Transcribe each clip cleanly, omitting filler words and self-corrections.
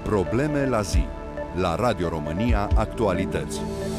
Probleme la zi. La Radio România Actualități.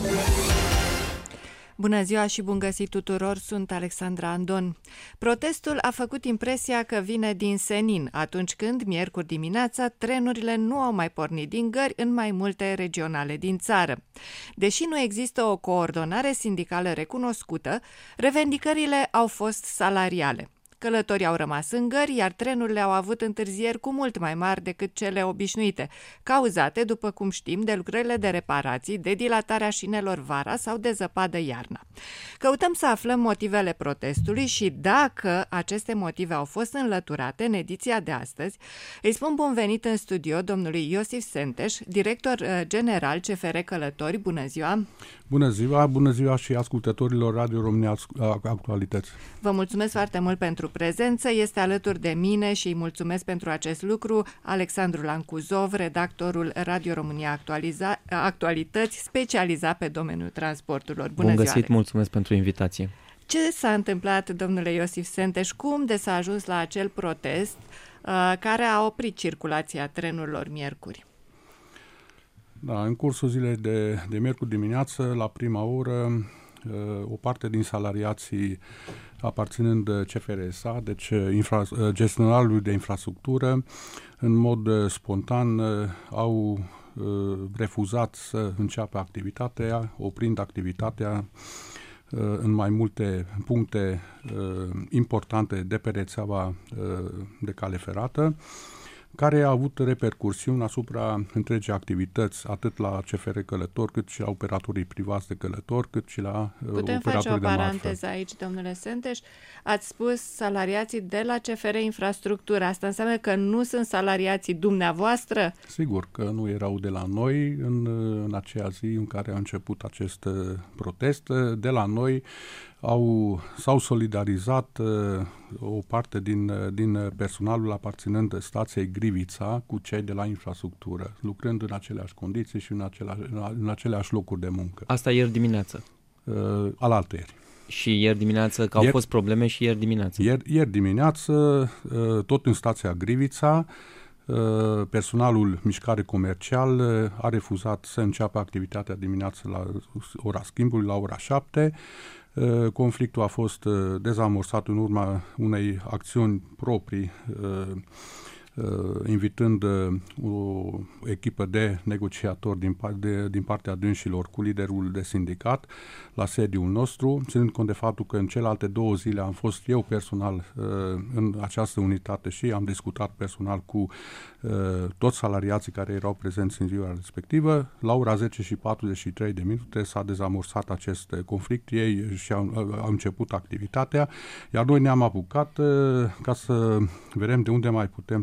Bună ziua și bun găsit tuturor, sunt Alexandra Andon. Protestul a făcut impresia că vine din senin, atunci când, miercuri dimineața, trenurile nu au mai pornit din gări în mai multe regionale din țară. Deși nu există o coordonare sindicală recunoscută, revendicările au fost salariale. Călătorii au rămas în gări, iar trenurile au avut întârzieri cu mult mai mari decât cele obișnuite, cauzate, după cum știm, de lucrările de reparații, de dilatarea șinelor vara sau de zăpadă iarna. Căutăm să aflăm motivele protestului și dacă aceste motive au fost înlăturate în ediția de astăzi. Îi spun bun venit în studio domnului Iosif Senteș, director general CFR Călători. Bună ziua! Bună ziua și ascultătorilor Radio România Actualități. Vă mulțumesc foarte mult pentru prezență. Este alături de mine și îi mulțumesc pentru acest lucru Alexandru Lancuzov, redactorul Radio România Actualități, specializat pe domeniul transporturilor. Bună Bun ziua, găsit, mulțumesc pentru invitație. Ce s-a întâmplat, domnule Iosif Senteș? Cum de s-a ajuns la acel protest care a oprit circulația trenurilor miercuri? Da, în cursul zilei de miercuri dimineață, la prima oră, o parte din salariații aparținând CFR-SA, deci gestionarului de infrastructură, în mod spontan au refuzat să înceapă activitatea, oprind activitatea în mai multe puncte importante de pe rețeaua de cale ferată, care a avut repercursiuni asupra întregii activități, atât la CFR Călători, cât și la operatorii privați de călători, cât și la Putem operatorii de marfă. face o paranteză aici, domnule Senteș. Ați spus salariații de la CFR Infrastructură. Asta înseamnă că nu sunt salariații dumneavoastră? Sigur că nu erau de la noi în aceea zi în care a început acest protest. De la noi s-au solidarizat o parte din personalul aparținând stației Grivița cu cei de la infrastructură, lucrând în aceleași condiții și în aceleași locuri de muncă. Asta ieri dimineață? Alaltăieri. Și ieri dimineață, că au fost probleme și ieri dimineață? Ieri dimineață, tot în stația Grivița, personalul mișcare comercial a refuzat să înceapă activitatea dimineață la ora schimbului, la ora 7. Conflictul a fost dezamorsat în urma unei acțiuni proprii, invitând o echipă de negociatori din partea dânșilor cu liderul de sindicat la sediul nostru, ținând cont de faptul că în celelalte 2 zile am fost eu personal în această unitate și am discutat personal cu toți salariații care erau prezenți în ziua respectivă. La ora 10:43 s-a dezamorsat acest conflict, ei au început activitatea, iar noi ne-am apucat ca să vedem de unde mai putem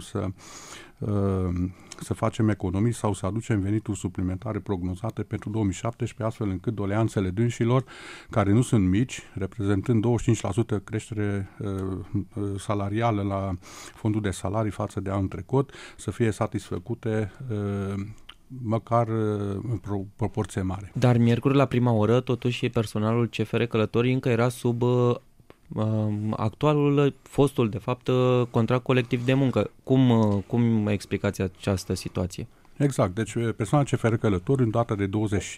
să facem economii sau să aducem venituri suplimentare prognozate pentru 2017, astfel încât doleanțele dânșilor, care nu sunt mici, reprezentând 25% creștere salarială la fondul de salarii față de anul trecut, să fie satisfăcute măcar în proporție mare. Dar miercuri la prima oră, totuși, personalul CFR Călătorii încă era sub fostul, de fapt, contract colectiv de muncă. Cum explicați această situație? Exact. Deci personalul CFR Călători în data de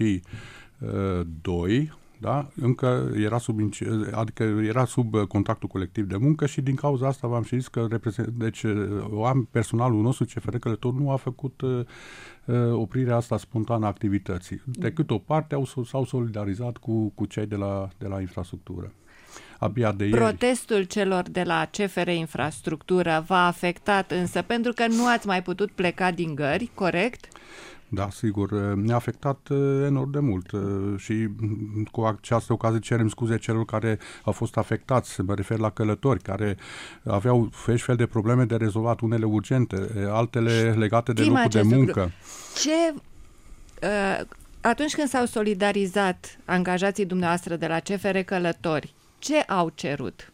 22, da, încă era sub contractul colectiv de muncă și din cauza asta v-am și zis că personalul nostru CFR Călători nu a făcut oprirea asta spontană a activității. Decât o parte s-au solidarizat cu cei de la infrastructură. Protestul celor de la CFR Infrastructură v-a afectat însă pentru că nu ați mai putut pleca din gări, corect? Da, sigur, ne-a afectat enorm de mult și cu această ocazie cerem scuze celor care au fost afectați. Mă refer la călători care aveau fel de probleme de rezolvat, unele urgente, altele legate de locul de muncă. Atunci când s-au solidarizat angajații dumneavoastră de la CFR Călători, ce au cerut?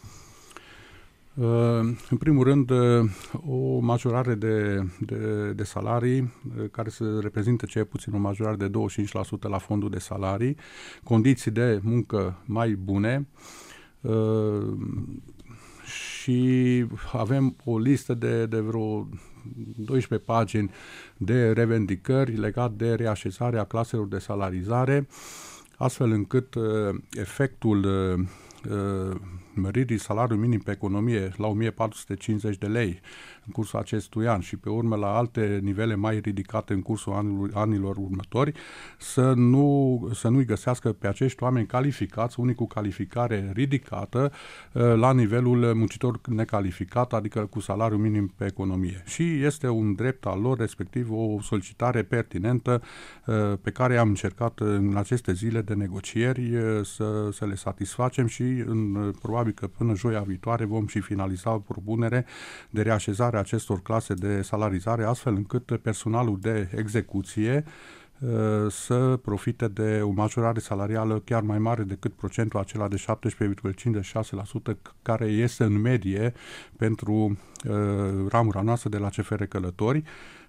În primul rând, o majorare de salarii care să reprezinte cel puțin o majorare de 25% la fondul de salarii, condiții de muncă mai bune și avem o listă de vreo 12 pagini de revendicări legate de reașezarea claselor de salarizare, astfel încât efectul măririi salariului minim pe economie la 1450 de lei în cursul acestui an și pe urmă la alte nivele mai ridicate în cursul anilor următori, să nu-i găsească pe acești oameni calificați, unii cu calificare ridicată, la nivelul muncitor necalificat, adică cu salariul minim pe economie. Și este un drept al lor, respectiv o solicitare pertinentă pe care am încercat în aceste zile de negocieri să le satisfacem și probabil că până joia viitoare vom și finaliza o propunere de reașezare a acestor clase de salarizare, astfel încât personalul de execuție să profite de o majorare salarială chiar mai mare decât procentul acela de 17,56% care este în medie pentru ramura noastră de la CFR Călători.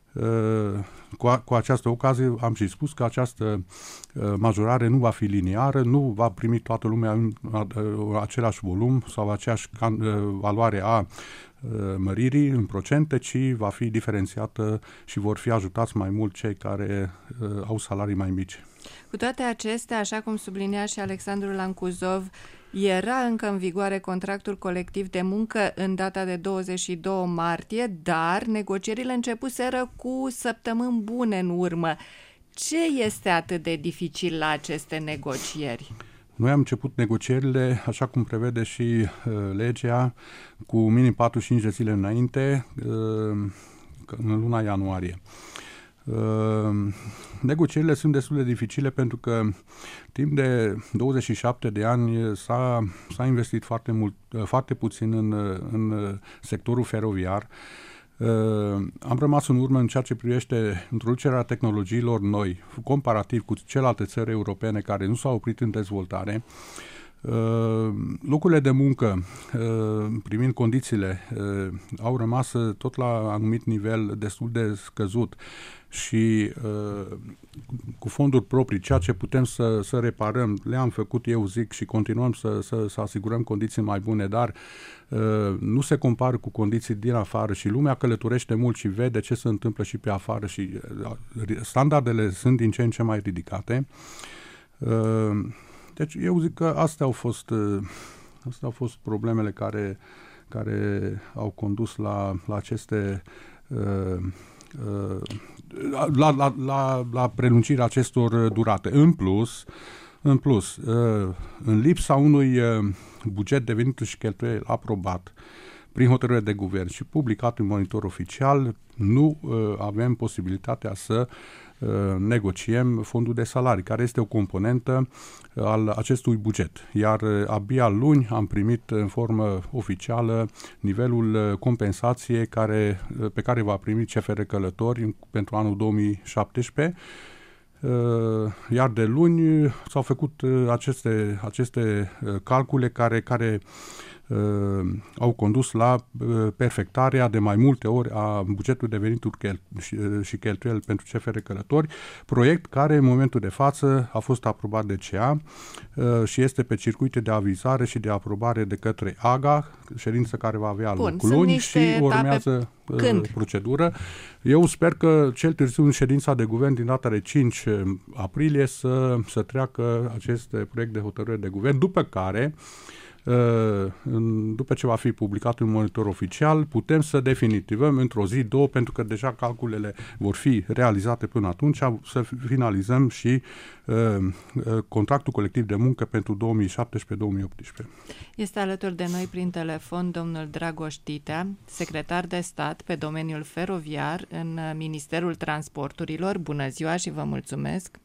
Cu această ocazie am și spus că această majorare nu va fi liniară, nu va primi toată lumea în același volum sau aceeași valoare a măririi în procente, ci va fi diferențiată și vor fi ajutați mai mult cei care au salarii mai mici. Cu toate acestea, așa cum sublinia și Alexandru Lancuzov, era încă în vigoare contractul colectiv de muncă în data de 22 martie, dar negocierile începuseră cu săptămâni bune în urmă. Ce este atât de dificil la aceste negocieri? Noi am început negocierile, așa cum prevede și legea, cu minim 45 de zile înainte, în luna ianuarie. Negocierile sunt destul de dificile pentru că timp de 27 de ani s-a investit foarte puțin în sectorul feroviar. Am rămas în urmă în ceea ce privește introducerea tehnologiilor noi, comparativ cu celelalte țări europene care nu s-au oprit în dezvoltare. Locurile de muncă, privind condițiile, au rămas tot la anumit nivel destul de scăzut și cu fonduri proprii, ceea ce putem să reparăm, le-am făcut, eu zic, și continuăm să asigurăm condiții mai bune, dar nu se compară cu condiții din afară și lumea călătorește mult și vede ce se întâmplă și pe afară și standardele sunt din ce în ce mai ridicate. Deci eu zic că astea au fost problemele care au condus la aceste la prelungirea acestor durate. În plus, în lipsa unui buget de venituri și cheltuieli aprobat prin hotărâre de guvern și publicat în monitor oficial, nu avem posibilitatea să negociem fondul de salarii, care este o componentă al acestui buget. Iar abia luni am primit în formă oficială nivelul compensației pe care va primi CFR Călători pentru anul 2017. Iar de luni s-au făcut aceste calcule care au condus la perfectarea de mai multe ori a bugetului de venituri și cheltuieli pentru CFR Călători, proiect care în momentul de față a fost aprobat de CEA și este pe circuite de avizare și de aprobare de către AGA, ședință care va avea loc luni și urmează procedură. Eu sper că cel târziu în ședința de guvern din data de 5 aprilie să treacă acest proiect de hotărâre de guvern, după ce va fi publicat în monitor oficial, putem să definitivăm într-o zi, două, pentru că deja calculele vor fi realizate până atunci, să finalizăm și contractul colectiv de muncă pentru 2017-2018. Este alături de noi prin telefon domnul Dragoș Titea, secretar de stat pe domeniul feroviar în Ministerul Transporturilor. Bună ziua și vă mulțumesc!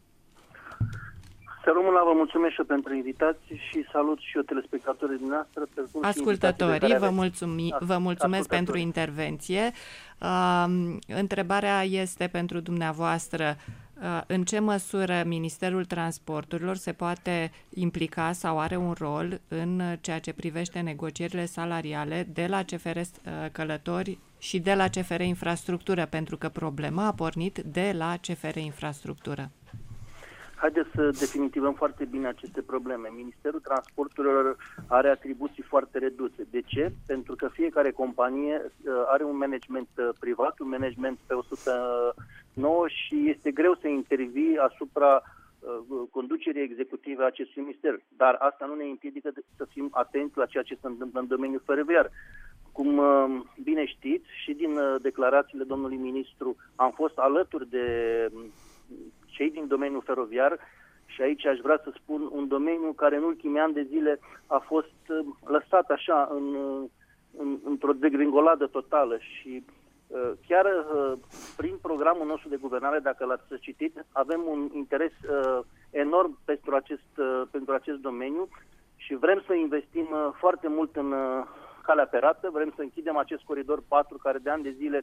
Să rămână, vă mulțumesc și eu pentru invitații și salut și eu telespectatorii dumneavoastră. Ascultătorii, vă mulțumesc pentru intervenție. Întrebarea este pentru dumneavoastră. În ce măsură Ministerul Transporturilor se poate implica sau are un rol în ceea ce privește negocierile salariale de la CFR Călători și de la CFR Infrastructură, pentru că problema a pornit de la CFR Infrastructură? Haideți să definitivăm foarte bine aceste probleme. Ministerul Transporturilor are atribuții foarte reduse. De ce? Pentru că fiecare companie are un management privat, un management pe 109 și este greu să intervii asupra conducerii executive a acestui minister. Dar asta nu ne împiedică să fim atenți la ceea ce se întâmplă în domeniul feroviar. Cum bine știți, și din declarațiile domnului ministru am fost alături de cei din domeniul feroviar și aici aș vrea să spun un domeniu care în ultimii ani de zile a fost lăsat așa într-o degringoladă totală și chiar prin programul nostru de guvernare, dacă l-ați citit, avem un interes enorm pentru acest domeniu și vrem să investim foarte mult în calea ferată, vrem să închidem acest coridor 4 care de ani de zile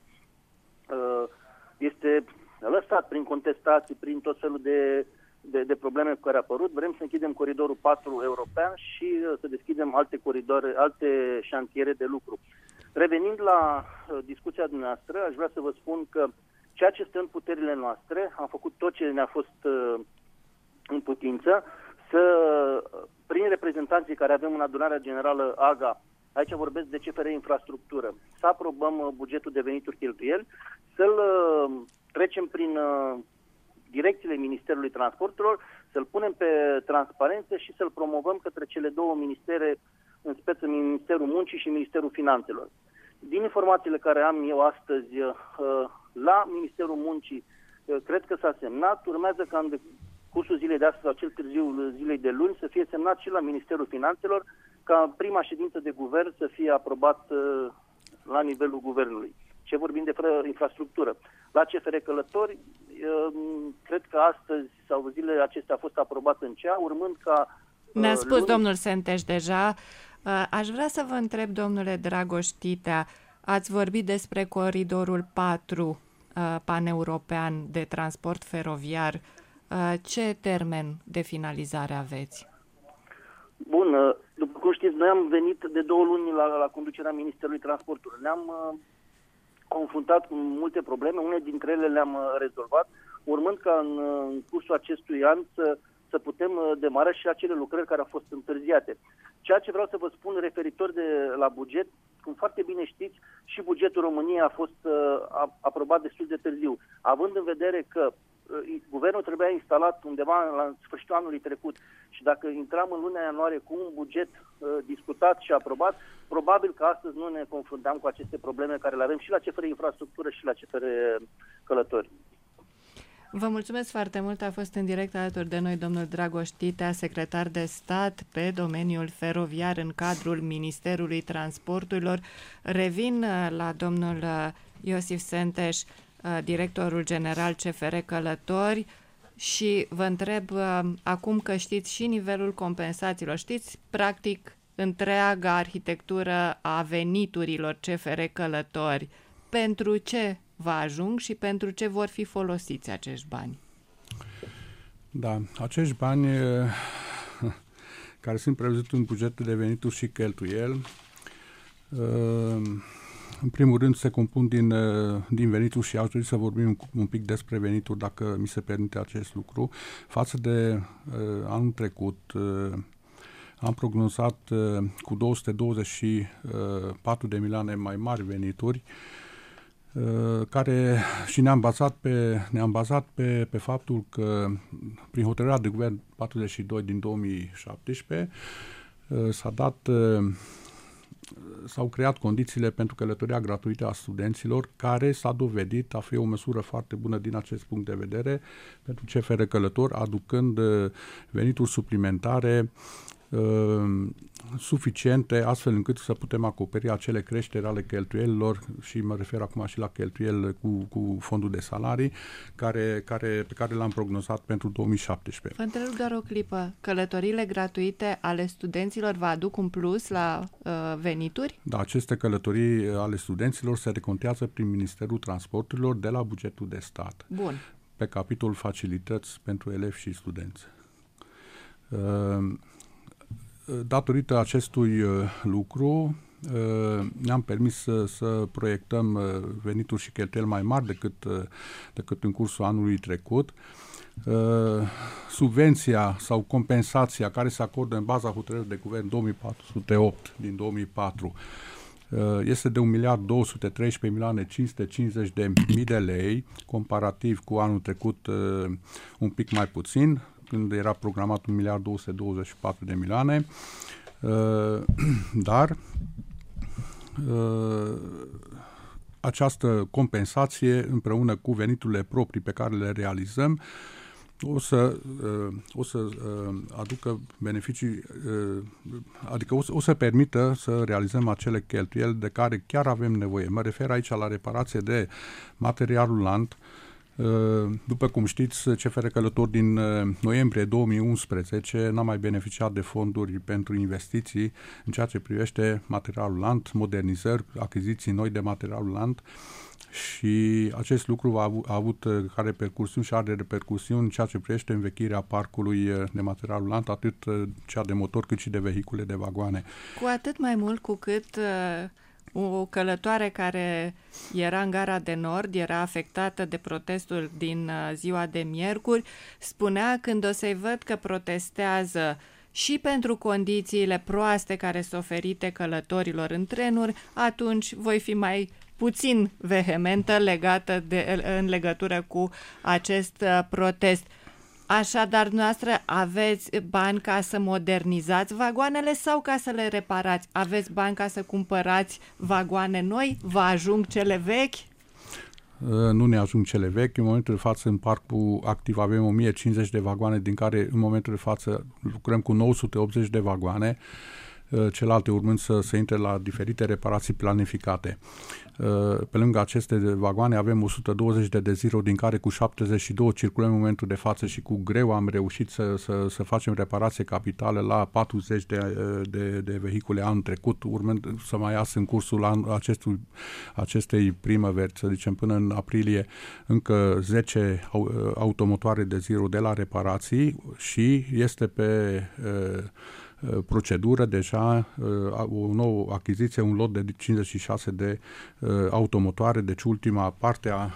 este lăsat prin contestații, prin tot felul de probleme cu care a apărut. Vrem să închidem coridorul 4 european și să deschidem alte coridoare, alte șantiere de lucru. Revenind la discuția dumneavoastră, aș vrea să vă spun că ceea ce stă în puterile noastre, am făcut tot ce ne-a fost în putință, prin reprezentanții care avem în adunarea generală AGA, aici vorbesc de CFR Infrastructură, să aprobăm bugetul de venituri cheltuieli, să-l trecem prin direcțiile Ministerului Transporturilor, să-l punem pe transparență și să-l promovăm către cele două ministere, în speță Ministerul Muncii și Ministerul Finanțelor. Din informațiile care am eu astăzi la Ministerul Muncii, cred că s-a semnat, urmează ca în cursul zilei de astăzi sau cel târziu zilei de luni să fie semnat și la Ministerul Finanțelor, ca prima ședință de guvern să fie aprobat la nivelul guvernului. Ce vorbim de infrastructură. La CFR Călători, cred că astăzi sau zilele acestea a fost aprobat în CEA, urmând ca... Ne-a spus domnul Senteș deja. Aș vrea să vă întreb, domnule Dragoș Titea, ați vorbit despre coridorul 4 paneuropean de transport feroviar. Ce termen de finalizare aveți? Bun, după cum știți, noi am venit de 2 luni la conducerea Ministerului Transporturilor. Ne-am confruntat cu multe probleme, unele dintre ele le-am rezolvat, urmând ca în cursul acestui an să putem demara și acele lucrări care au fost întârziate. Ceea ce vreau să vă spun referitor la buget, cum foarte bine știți, și bugetul României a fost aprobat destul de târziu, având în vedere că guvernul trebuia instalat undeva la sfârșitul anului trecut și dacă intram în luna ianuarie cu un buget discutat și aprobat, probabil că astăzi nu ne confruntam cu aceste probleme care le avem și la CFR Infrastructură și la CFR Călători. Vă mulțumesc foarte mult. A fost în direct alături de noi domnul Dragoș Titea, secretar de stat pe domeniul feroviar în cadrul Ministerului Transporturilor. Revin la domnul Iosif Senteș, directorul general CFR Călători, și vă întreb acum că știți și nivelul compensațiilor, știți practic întreaga arhitectură a veniturilor CFR Călători, pentru ce vă ajung și pentru ce vor fi folosiți acești bani? Da, acești bani care sunt prevăzuți în bugetul de venituri și cheltuieli, în primul rând se compun din venituri și aș dori să vorbim un pic despre venituri, dacă mi se permite acest lucru. Față de anul trecut, am prognozat cu 224 de milioane mai mari venituri, care și ne-am bazat pe faptul că prin hotărârea de guvern 42 din 2017 s-au creat condițiile pentru călătoria gratuită a studenților, care s-a dovedit a fi o măsură foarte bună din acest punct de vedere pentru CFR Călători, aducând venituri suplimentare suficiente, astfel încât să putem acoperi acele creșteri ale cheltuielilor, și mă refer acum și la cheltuieli cu fondul de salarii, pe care l-am prognozat pentru 2017. Vă întreb doar o clipă. Călătoriile gratuite ale studenților vă aduc un plus la venituri? Da, aceste călătorii ale studenților se recontează prin Ministerul Transporturilor de la bugetul de stat. Bun. Pe capitolul facilități pentru elevi și studenți. Datorită acestui lucru, ne-am permis să proiectăm venituri și cheltuieli mai mari decât în cursul anului trecut. subvenția sau compensația care se acordă în baza hotărârii de guvern 2408 din 2004 este de 1.213.550.000 de lei, comparativ cu anul trecut un pic mai puțin, când era programat 1.224.000.000, dar această compensație împreună cu veniturile proprii pe care le realizăm o să aducă beneficii, adică o să permită să realizăm acele cheltuieli de care chiar avem nevoie. Mă refer aici la reparație de material rulant. După cum știți, CFR Călători din noiembrie 2011 n-a mai beneficiat de fonduri pentru investiții în ceea ce privește material rulant, modernizări, achiziții noi de material rulant, și acest lucru a avut ca repercusiuni și are repercusiuni în ceea ce privește învechirea parcului de material rulant, atât cea de motor cât și de vehicule de vagoane. Cu atât mai mult cu cât o călătoare care era în Gara de Nord, era afectată de protestul din ziua de miercuri, spunea: când o să-i văd că protestează și pentru condițiile proaste care sunt oferite călătorilor în trenuri, atunci voi fi mai puțin vehementă în legătură cu acest protest. Așadar, noastră aveți bani ca să modernizați vagoanele sau ca să le reparați? Aveți bani ca să cumpărați vagoane noi? Vă ajung cele vechi? Nu ne ajung cele vechi. În momentul de față, în parcul activ avem 1050 de vagoane, din care în momentul de față lucrăm cu 980 de vagoane, celelalte urmând să intre la diferite reparații planificate. Pe lângă aceste vagoane avem 120 de Desiro, din care cu 72 circulăm în momentul de față și cu greu am reușit să facem reparație capitală la 40 de vehicule anul trecut, urmând să mai iasă în cursul acestei primăveri, să zicem până în aprilie, încă 10 automotoare Desiro de la reparații și este pe procedură deja o nouă achiziție, un lot de 56 de automotoare, deci ultima parte a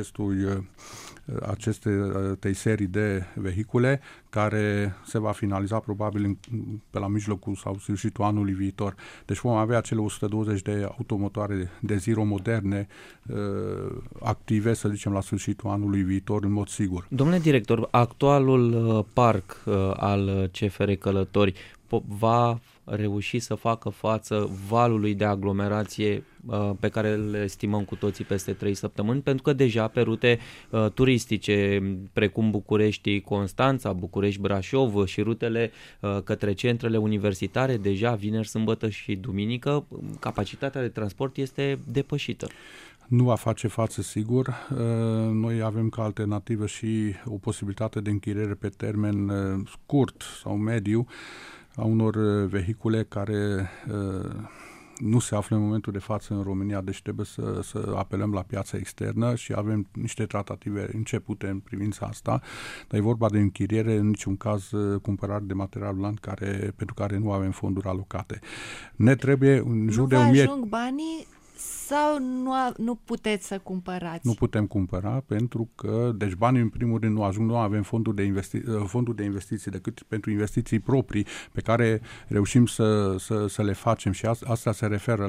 acestei serii de vehicule, care se va finaliza probabil pe la mijlocul sau sfârșitul anului viitor. Deci vom avea cele 120 de automotoare Desiro moderne active, să zicem, la sfârșitul anului viitor, în mod sigur. Domnule director, actualul parc al CFR Călători va reuși să facă față valului de aglomerație pe care îl estimăm cu toții peste 3 săptămâni, pentru că deja pe rute turistice precum București-Constanța, București-Brașov și rutele către centrele universitare, deja vineri, sâmbătă și duminică, capacitatea de transport este depășită. Nu va face față, sigur. Noi avem ca alternativă și o posibilitate de închiriere pe termen scurt sau mediu a unor vehicule care nu se află în momentul de față în România, deci trebuie să apelăm la piața externă și avem niște tratative începute în privința asta, dar e vorba de închiriere, în niciun caz cumpărare de material rulant pentru care nu avem fonduri alocate. Ne trebuie în jur de 1000... ajung banii sau nu puteți să cumpărați? Nu putem cumpăra pentru că, deci banii în primul rând nu ajung, nu avem fonduri de investiții decât pentru investiții proprii pe care reușim să le facem și asta se referă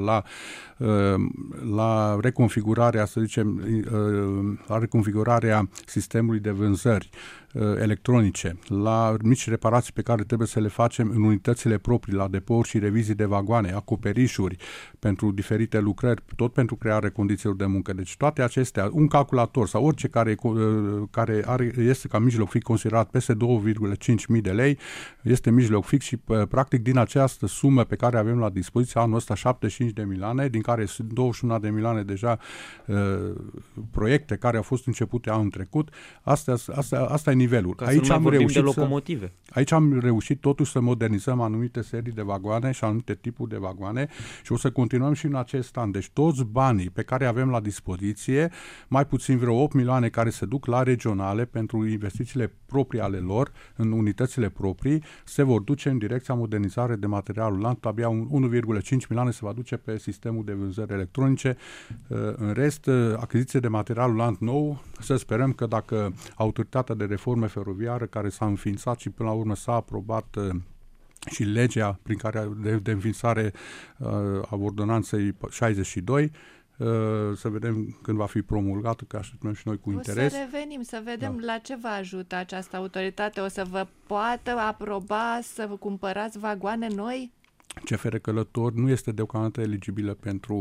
la reconfigurarea, să zicem, la reconfigurarea sistemului de vânzări electronice, la mici reparații pe care trebuie să le facem în unitățile proprii, la depouri și revizii de vagoane, acoperișuri pentru diferite lucrări, tot pentru crearea condițiilor de muncă. Deci toate acestea, un calculator sau orice care este ca mijloc fix considerat peste 2,5 de lei, este mijloc fix și practic din această sumă pe care avem la dispoziție anul ăsta 75 de milioane, din care sunt 21 de milioane deja proiecte care au fost începute anul trecut. Asta e nivelul. Aici am reușit de locomotive. Aici am reușit totuși să modernizăm anumite serii de vagoane și anumite tipuri de vagoane și o să continuăm și în acest an. Deci toți banii pe care avem la dispoziție, mai puțin vreo 8 milioane care se duc la regionale pentru investițiile proprii ale lor, în unitățile proprii, se vor duce în direcția modernizare de material rulant. Abia 1,5 milioane se va duce pe sistemul de vânzări electronice. În rest, achiziție de material rulant nou, să sperăm că dacă Autoritatea de Reformă reforme feroviară care s-a înființat și până la urmă s-a aprobat și legea prin care de înființare a ordonanței 62, să vedem când va fi promulgată, că așteptăm și noi cu interes. O să revenim, să vedem la ce vă ajută această autoritate. O să vă poată aproba să vă cumpărați vagoane noi? CFR Călători nu este deocamdată eligibilă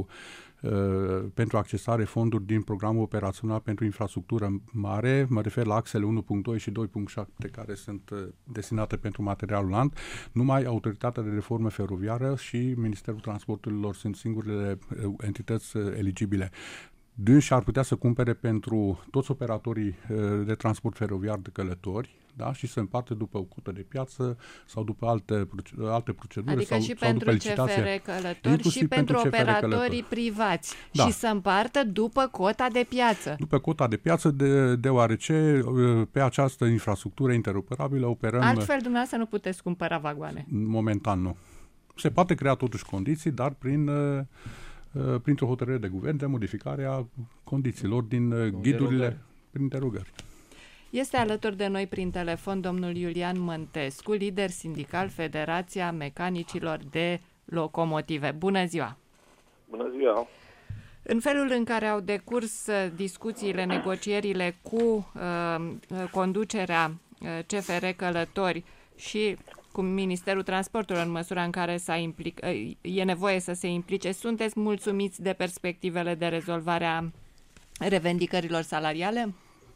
pentru accesare fonduri din programul operațional pentru infrastructură mare, mă refer la axele 1.2 și 2.7 care sunt destinate pentru materialul lant. Numai Autoritatea de Reformă Feroviară și Ministerul Transporturilor sunt singurele entități eligibile. Dânsi ar putea să cumpere pentru toți operatorii de transport feroviar de călători, da? Și să împarte după o cotă de piață sau după alte proceduri. Adică sau, și sau pentru CFR Călători și pentru operatorii privați. Da. Și să împartă după cota de piață. După cota de piață, deoarece pe această infrastructură interoperabilă operăm... Altfel, dumneavoastră nu puteți cumpăra vagoane. Momentan nu. Se poate crea totuși condiții, dar printr-o hotărâre de guvern de modificare a condițiilor din ghidurile prin derogări. Este alături de noi prin telefon domnul Iulian Mântescu, lider sindical Federația Mecanicilor de Locomotive. Bună ziua! Bună ziua! În felul în care au decurs discuțiile, negocierile cu conducerea CFR Călători și cu Ministerul Transportului, în măsura în care e nevoie să se implice, sunteți mulțumiți de perspectivele de rezolvare a revendicărilor salariale?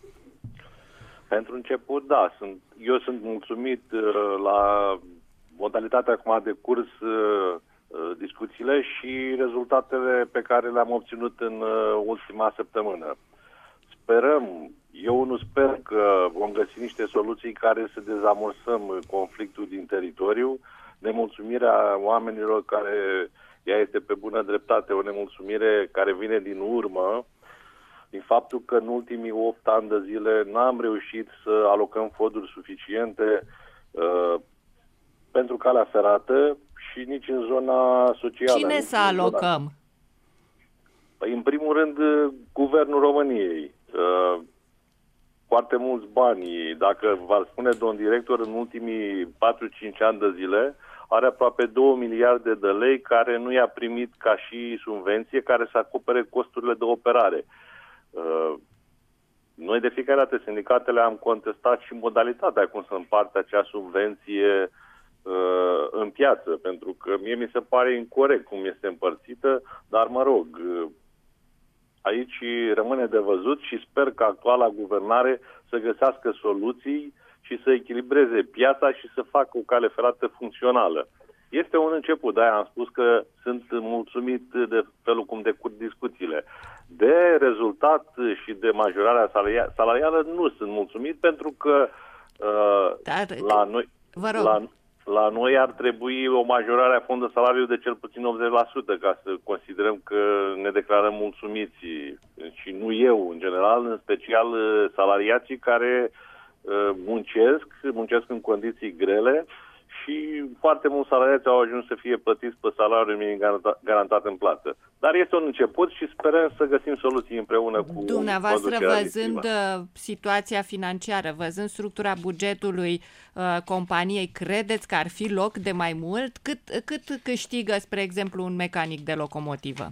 Pentru început, da. Eu sunt mulțumit la modalitatea cum a decurs discuțiile și rezultatele pe care le-am obținut în ultima săptămână. Eu nu sper că vom găsi niște soluții care să dezamorsăm conflictul din teritoriu, nemulțumirea oamenilor care ea este pe bună dreptate, o nemulțumire care vine din urmă, din faptul că în ultimii 8 ani de zile n-am reușit să alocăm fonduri suficiente pentru calea ferată și nici în zona socială. Cine să alocăm? Păi, în primul rând, Guvernul României. Foarte mulți bani. Dacă v-ar spune domn director, în ultimii 4-5 ani de zile are aproape 2 miliarde de lei care nu i-a primit ca și subvenție care să acopere costurile de operare. Noi de fiecare dată, sindicatele, am contestat și modalitatea cum să împarte acea subvenție în piață, pentru că mie mi se pare incorect cum este împărțită, dar mă rog, aici rămâne de văzut și sper că actuala guvernare să găsească soluții și să echilibreze piața și să facă o cale ferată funcțională. Este un început, de-aia am spus că sunt mulțumit de felul cum decurg discuțiile. De rezultat și de majorarea salarială nu sunt mulțumit, pentru că la noi ar trebui o majorare a fondului salariului de cel puțin 80%, ca să considerăm că ne declarăm mulțumiți. Și nu eu, în general, în special salariații care muncesc în condiții grele și foarte mulți salariați au ajuns să fie plătiți pe salariul minim garantat în plată. Dar este un început și sperăm să găsim soluții împreună cu dumneavoastră, văzând situația financiară, văzând structura bugetului companiei, credeți că ar fi loc de mai mult? Cât câștigă, spre exemplu, un mecanic de locomotivă?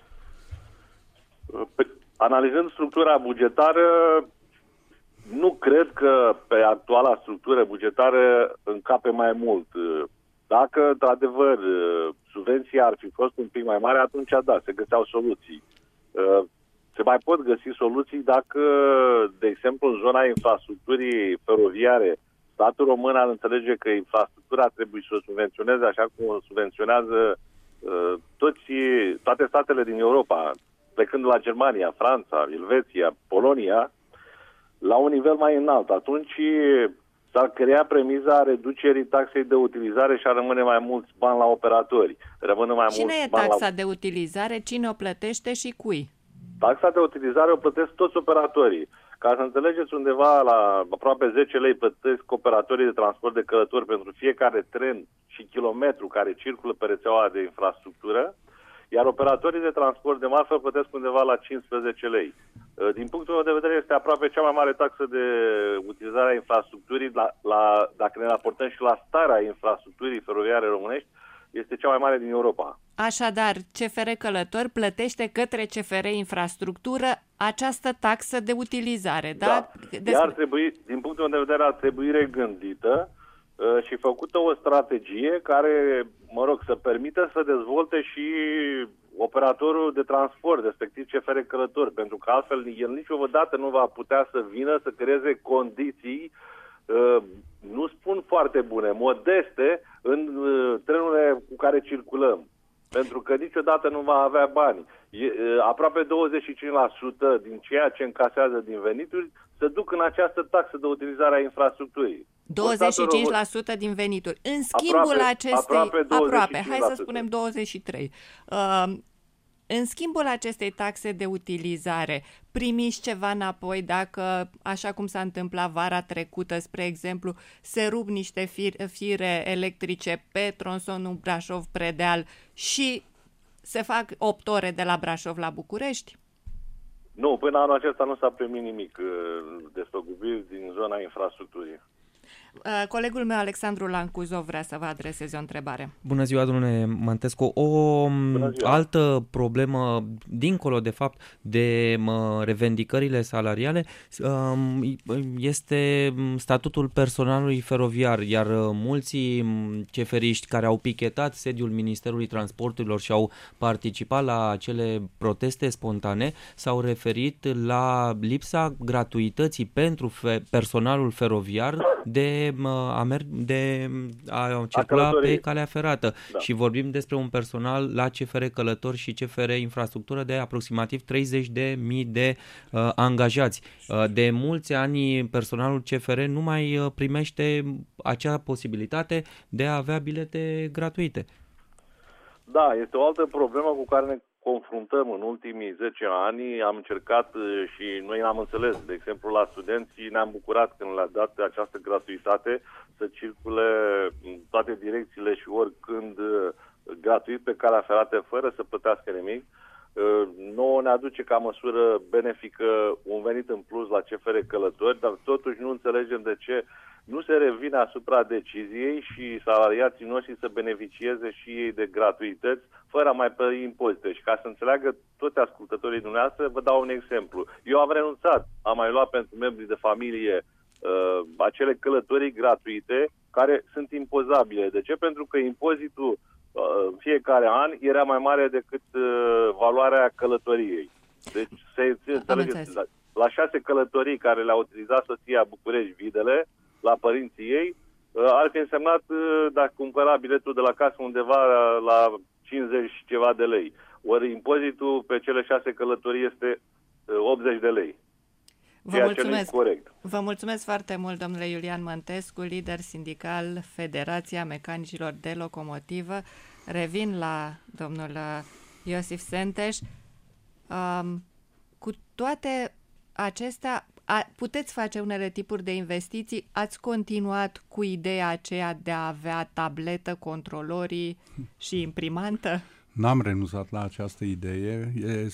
Analizând structura bugetară, nu cred că pe actuala structură bugetară încape mai mult. Dacă, într-adevăr, subvenția ar fi fost un pic mai mare, atunci, da, se găseau soluții. Se mai pot găsi soluții dacă, de exemplu, în zona infrastructurii feroviare, statul român ar înțelege că infrastructura trebuie să o subvenționeze așa cum o subvenționează toate statele din Europa, plecând de la Germania, Franța, Elveția, Polonia, la un nivel mai înalt. Atunci s-ar crea premiza reducerii taxei de utilizare și ar rămâne mai mulți bani la operatori. Cine e taxa de utilizare? Cine o plătește și cui? Taxa de utilizare o plătesc toți operatorii. Ca să înțelegeți, undeva la aproape 10 lei plătesc operatorii de transport de călători pentru fiecare tren și kilometru care circulă pe rețeaua de infrastructură, iar operatorii de transport de marfă plătesc undeva la 15 lei. Din punctul meu de vedere, este aproape cea mai mare taxă de utilizare a infrastructurii, dacă ne raportăm și la starea infrastructurii feroviare românești, este cea mai mare din Europa. Așadar, CFR Călători plătește către CFR Infrastructură această taxă de utilizare, da? Ea ar trebui, din punctul meu de vedere, ar trebui regândită și făcută o strategie care, să permită să dezvolte și operatorul de transport, respectiv CFR Călători, pentru că altfel el niciodată nu va putea să vină să creeze condiții, nu spun foarte bune, modeste, în trenurile cu care circulăm. Pentru că niciodată nu va avea bani. Aproape 25% din ceea ce încasează din venituri se duc în această taxă de utilizare a infrastructurii. 25% din venituri. În schimbul hai să spunem 23%. În schimbul acestei taxe de utilizare, primiți ceva înapoi dacă, așa cum s-a întâmplat vara trecută, spre exemplu, se rup niște fire electrice pe tronsonul Brașov-Predeal și se fac 8 ore de la Brașov la București? Nu, până anul acesta nu s-a primit nimic despăgubiri din zona infrastructurii. Colegul meu, Alexandru Lancuzov, vrea să vă adreseze o întrebare. Bună ziua, domnule Măntescu. O altă problemă, dincolo de fapt de revendicările salariale, este statutul personalului feroviar, iar mulți ceferiști care au pichetat sediul Ministerului Transporturilor și au participat la acele proteste spontane s-au referit la lipsa gratuității pentru personalul feroviar de a circula pe calea ferată. Da. Și vorbim despre un personal la CFR Călători și CFR Infrastructură de aproximativ 30.000 de angajați. De mulți ani personalul CFR nu mai primește acea posibilitate de a avea bilete gratuite. Da, este o altă problemă cu care ne confruntăm în ultimii 10 ani. Am încercat și noi n-am înțeles. De exemplu, la studenții ne-am bucurat când le-a dat această gratuitate să circule în toate direcțiile și oricând gratuit pe calea ferată fără să plătească nimic. Nouă ne aduce ca măsură benefică un venit în plus la CFR Călători, dar totuși nu înțelegem de ce nu se revine asupra deciziei și salariații noștri să beneficieze și ei de gratuități fără a mai plăti impozite. Și ca să înțeleagă toți ascultătorii dumneavoastră, vă dau un exemplu. Eu am renunțat, am mai luat pentru membrii de familie acele călătorii gratuite care sunt impozabile. De ce? Pentru că impozitul în fiecare an era mai mare decât valoarea călătoriei. Deci se înțelege, la 6 călătorii care le-a utilizat soția București-Videle, la părinții ei, ar fi însemnat, dacă cumpăra biletul de la casă, undeva la 50 ceva de lei. Ori impozitul pe cele 6 călătorii este 80 de lei. Vă mulțumesc. Corect. Vă mulțumesc foarte mult, domnule Iulian Măntescu, lider sindical Federația Mecanicilor de Locomotivă. Revin la domnul Iosif Senteș. Cu toate acestea, puteți face unele tipuri de investiții? Ați continuat cu ideea aceea de a avea tabletă, controlorii și imprimantă? N-am renunțat la această idee. E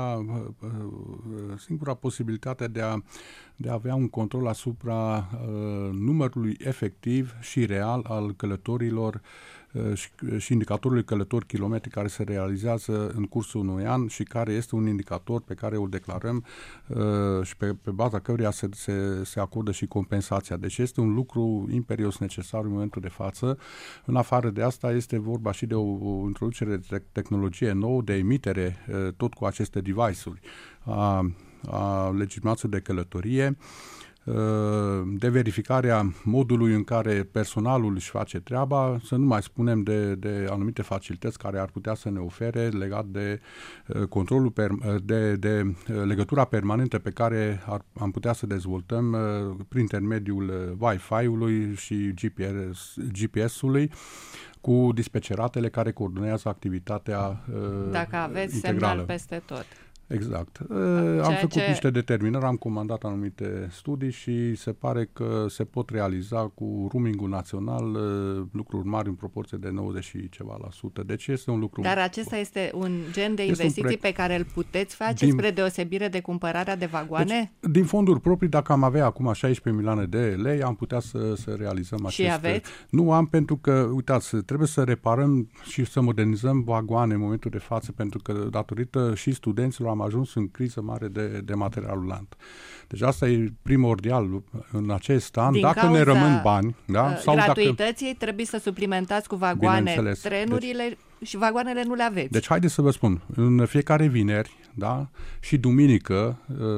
singura posibilitate de a avea un control asupra numărului efectiv și real al călătorilor și indicatorului călători kilometri care se realizează în cursul unui an și care este un indicator pe care îl declarăm și pe baza căruia se acordă și compensația. Deci este un lucru imperios necesar în momentul de față. În afară de asta este vorba și de o introducere de tehnologie nouă de emitere tot cu aceste device-uri a legitimației de călătorie, de verificarea modului în care personalul își face treaba, să nu mai spunem de anumite facilități care ar putea să ne ofere legat de controlul de legătura permanentă pe care am putea să dezvoltăm prin intermediul Wi-Fi-ului și GPS-ului cu dispeceratele care coordonează activitatea dacă aveți integrală. semnal peste tot. Exact. Am făcut niște determinări, am comandat anumite studii și se pare că se pot realiza cu roamingul național lucruri mari în proporție de 90 și ceva la sută. Deci este un lucru... Dar acesta este un gen de investiții pe care îl puteți face spre deosebire de cumpărarea de vagoane? Deci, din fonduri proprii, dacă am avea acum 16 milioane de lei, am putea să realizăm aceste... Și aveți? Nu am, pentru că, uitați, trebuie să reparăm și să modernizăm vagoane în momentul de față, pentru că datorită și studenților am ajuns în criză mare de material rulant. Deci asta e primordial în acest an. Dacă ne rămân bani... Da? Sau gratuității dacă... trebuie să suplimentați cu vagoane trenurile și vagoanele nu le aveți. Deci haideți să vă spun, în fiecare vineri, da, și duminică,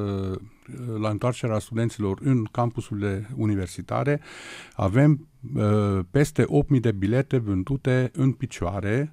la întoarcerea studenților în campusurile universitare, avem peste 8.000 de bilete vândute în picioare,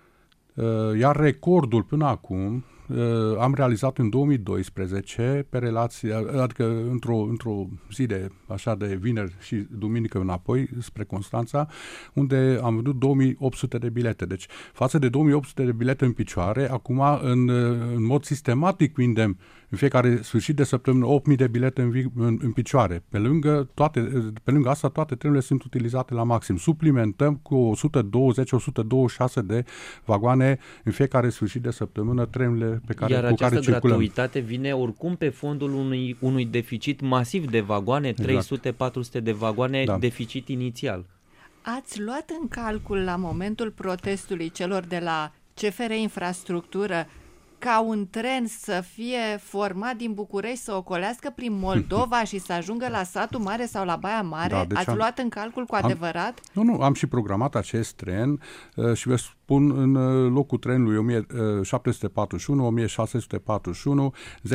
iar recordul până acum am realizat în 2012 pe relație, adică într-o zi de vineri și duminică înapoi spre Constanța, unde am vândut 2800 de bilete. Deci față de 2800 de bilete în picioare, acum în mod sistematic vindem în fiecare sfârșit de săptămână 8000 de bilete în picioare. Pe lângă asta, toate trenurile sunt utilizate la maxim. Suplimentăm cu 120-126 de vagoane în fiecare sfârșit de săptămână trenurile cu care circulăm. Iar această gratuitate vine oricum pe fondul unui deficit masiv de vagoane, exact. 300-400 de vagoane, da. Deficit inițial. Ați luat în calcul la momentul protestului celor de la CFR Infrastructură ca un tren să fie format din București, să ocolească prin Moldova și să ajungă la Satul Mare sau la Baia Mare? Da, deci ați luat în calcul cu adevărat? Nu, am și programat acest tren și vă spun în locul trenului 1741, 1641,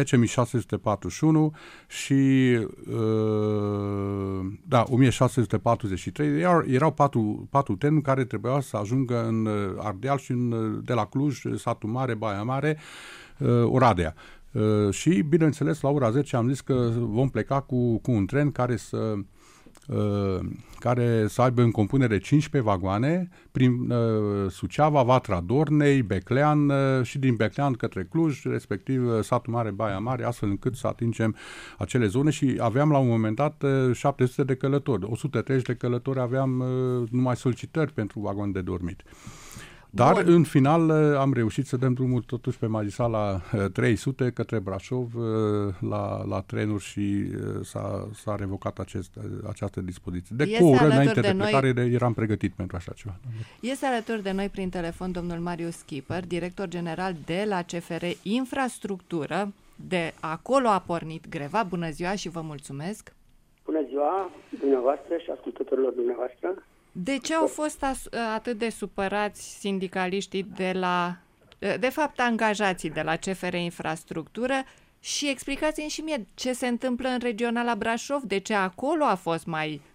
10641 și 1643. Erau patru trenuri care trebuiau să ajungă în Ardeal și de la Cluj, Satul Mare, Baia Mare, Oradea. Și, bineînțeles, la ora 10 am zis că vom pleca cu un tren care să aibă în compunere 15 vagoane prin Suceava, Vatra Dornei, Beclean și din Beclean către Cluj, respectiv Satul Mare, Baia Mare, astfel încât să atingem acele zone și aveam la un moment dat 700 de călători, 130 de călători aveam numai solicitări pentru vagon de dormit. Dar în final am reușit să dăm drumul totuși pe magistrala 300 către Brașov la trenuri și s-a revocat această dispoziție. De cu o oră înainte de plecare eram pregătit pentru așa ceva. Este alături de noi prin telefon domnul Marius Schipper, director general de la CFR Infrastructură. De acolo a pornit greva. Bună ziua și vă mulțumesc! Bună ziua dumneavoastră și ascultătorilor dumneavoastră! De ce au fost atât de supărați sindicaliștii de fapt angajații de la CFR Infrastructură și explicați-mi și mie ce se întâmplă în regionala Brașov, de ce acolo a fost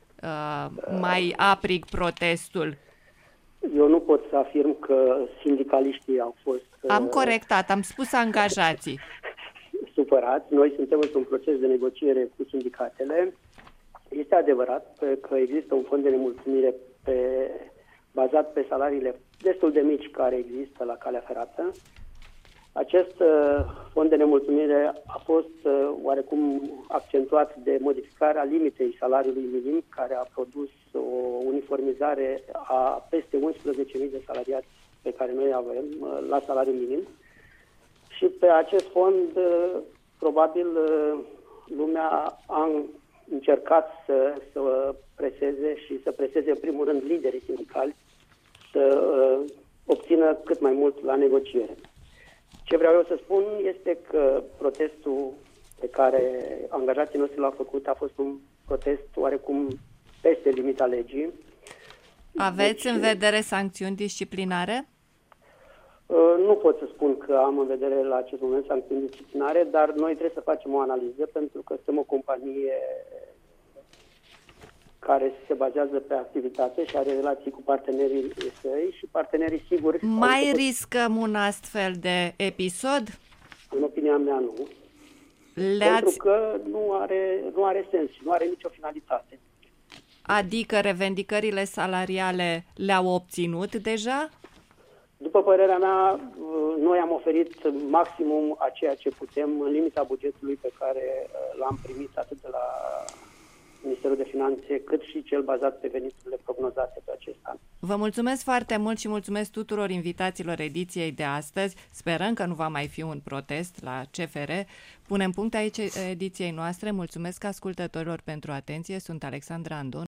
mai aprig protestul? Eu nu pot să afirm că sindicaliștii au fost... Am corectat, am spus angajații. Supărați. Noi suntem într-un proces de negociere cu sindicatele. Este adevărat că există un fond de nemulțumire bazat pe salariile destul de mici care există la calea ferată. Acest fond de nemulțumire a fost oarecum accentuat de modificarea limitei salariului minim, care a produs o uniformizare a peste 11.000 de salariați pe care noi avem la salariul minim. Și pe acest fond, probabil, lumea a încercat să preseze și să preseze în primul rând liderii sindicali să obțină cât mai mult la negociere. Ce vreau eu să spun este că protestul pe care angajații noștri l-au făcut a fost un protest oarecum peste limita legii. Aveți în vedere sancțiuni disciplinare? Nu pot să spun că am în vedere la acest moment sancțiuni disciplinare, dar noi trebuie să facem o analiză pentru că suntem o companie care se bazează pe activitate și are relații cu partenerii săi și partenerii siguri... Mai riscăm un astfel de episod? În opinia mea, nu. Pentru că nu are sens și nu are nicio finalitate. Adică revendicările salariale le-au obținut deja? După părerea mea, noi am oferit maximum a ceea ce putem în limita bugetului pe care l-am primit atât de la Ministerul de Finanțe, cât și cel bazat pe veniturile prognozate pe acest an. Vă mulțumesc foarte mult și mulțumesc tuturor invitațiilor ediției de astăzi. Sperăm că nu va mai fi un protest la CFR. Punem punct aici ediției noastre. Mulțumesc ascultătorilor pentru atenție. Sunt Alexandra Andon.